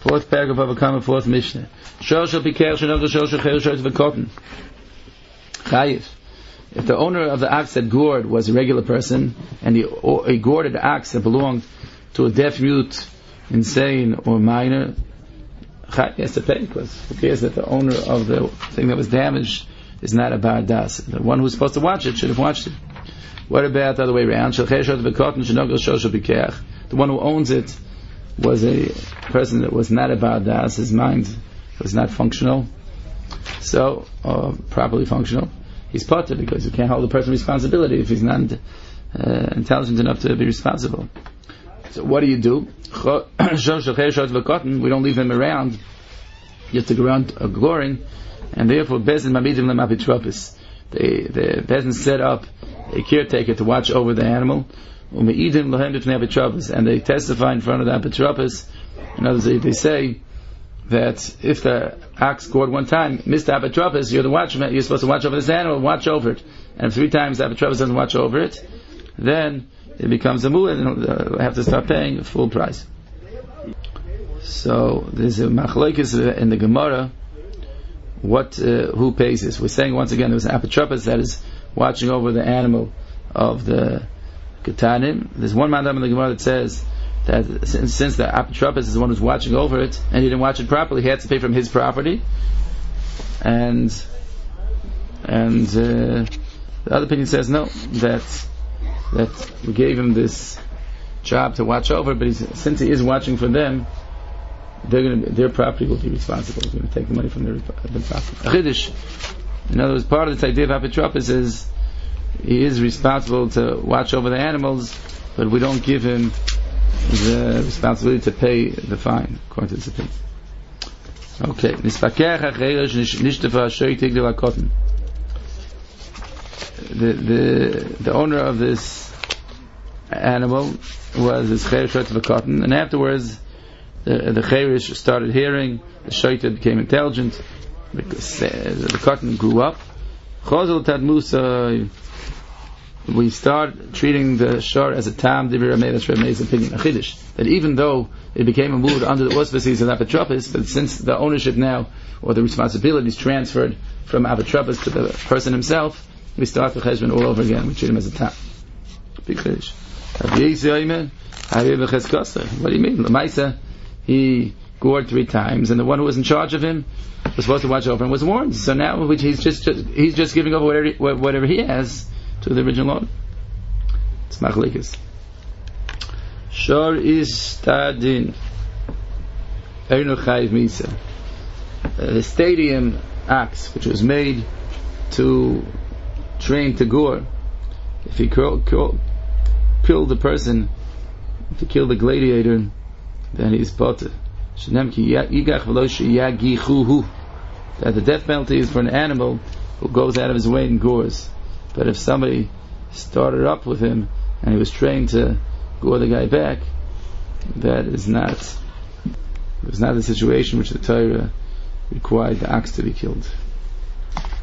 Fourth paragraph of a common fourth Mishnah. Shor shel pikech shenogel shor shel cher shor v'kotten. Chayiv. If the owner of the ox that gored was a regular person, and he gored an ox that belonged to a deaf, mute, insane, or minor, he has to pay, because who cares that the owner of the thing that was damaged is not a bar das. The one who's supposed to watch it should have watched it. What about the other way around? The one who owns it was a person that was not a bar das, his mind was not functional, so properly functional. He's potter, because you can't hold a person responsibility if he's not intelligent enough to be responsible. So what do? We don't leave them around. You have to go around glorying, and therefore Bezin Mamidim Lemapitropis. The Bezin set up a caretaker to watch over the animal, and they testify in front of the Apitropis. In other words, they say that if the ox gored one time, Mr. Apitropis, you're the watchman, you're supposed to watch over this animal, watch over it. And if 3 times the Apitropis doesn't watch over it, then it becomes a mu'ah, and they'll have to start paying full price. So there's a machlokes in the Gemara. Who pays this? We're saying once again there was an apotropos that is watching over the animal of the ketanim. There's one mandam in the Gemara that says that since the apotropos is the one who's watching over it and he didn't watch it properly, he had to pay from his property. And the other opinion says no, that we gave him this job to watch over, but since he is watching for them, their property will be responsible. He's going to take the money from their property. Chiddush. In other words, part of the idea of apotropos is he is responsible to watch over the animals, but we don't give him the responsibility to pay the fine, according to this opinion. Okay. The owner of this animal was his cheirish of a cotton, and afterwards the cheirish started hearing, the shaita became intelligent, because the cotton grew up. We start treating the shor as a tam d'ivir Rameh, that's Rameh's opinion, a chiddush, that even though it became a mood under the auspices of apotropos, but since the ownership now, or the responsibility is transferred from apotropos to the person himself, we start the cheshbon all over again. We treat him as a tam. Big chiddush. What do you mean? L'maisa, he gored 3 times, and the one who was in charge of him was supposed to watch over him was warned. So now he's just giving over whatever he has to the original owner. It's machlekes. Shor istadin einu chayiv misa. The stadium ox, which was made to train to gore, if he killed the person, to kill the gladiator, then he's potter. That the death penalty is for an animal who goes out of his way and gores. But if somebody started up with him and he was trained to gore the guy back, that is not, it was not the situation which the Torah required the ox to be killed.